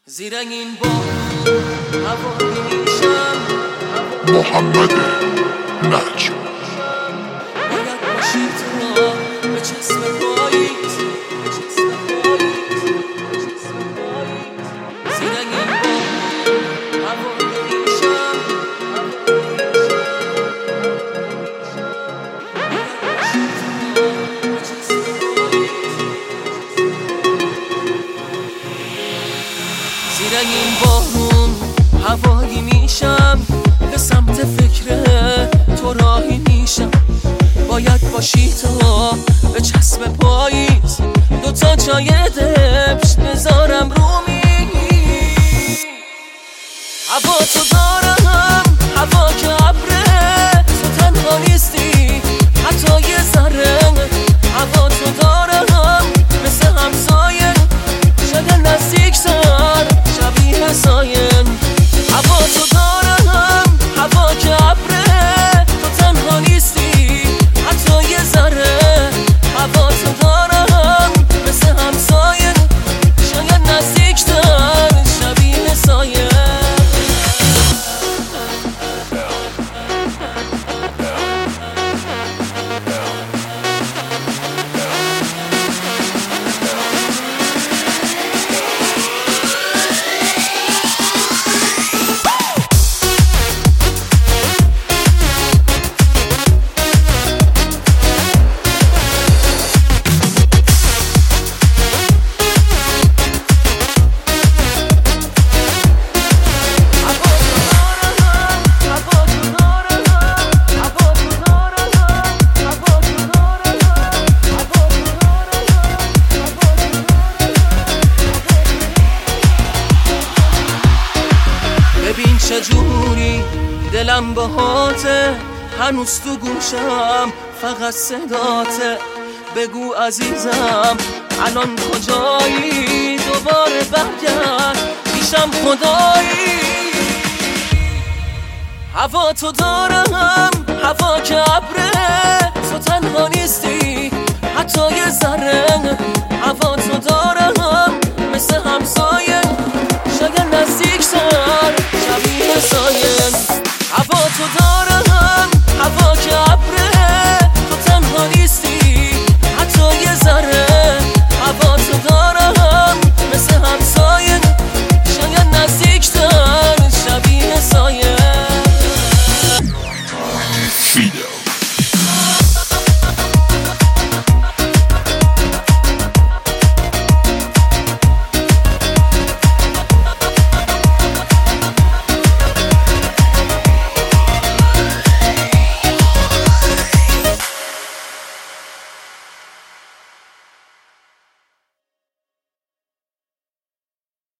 زیر این باد هوایی میشم محمد نجم باید باشی تو به چسم پاییز زیر این باد هوایی میشم زیر این بارون هوایی میشم به سمت فکر تو راهی میشم باید باشی تو به چسب پاییز دوتا جای دبش بذارم رو هوا تو دارم هوا که ابره تو تنها نیستی حتی یه ذره هوا تو دارم مثل همسایه شده نزدیکتر شبیه ساین هوا تو دارم هوا که ابره تو تنها نیستی حتی یه ذره هوا تو دارم مثل همسایه شاید نزدیکتر شبیه ساین ببین چجوری دلم باهاته هنوز تو گوشم فقط صداته بگو عزیزم الان کجایی دوباره برگرد پیشم خدایی هوا تو دارم هوا که ابره تو تنها نیستی حتی یه ذره هوا تو دارم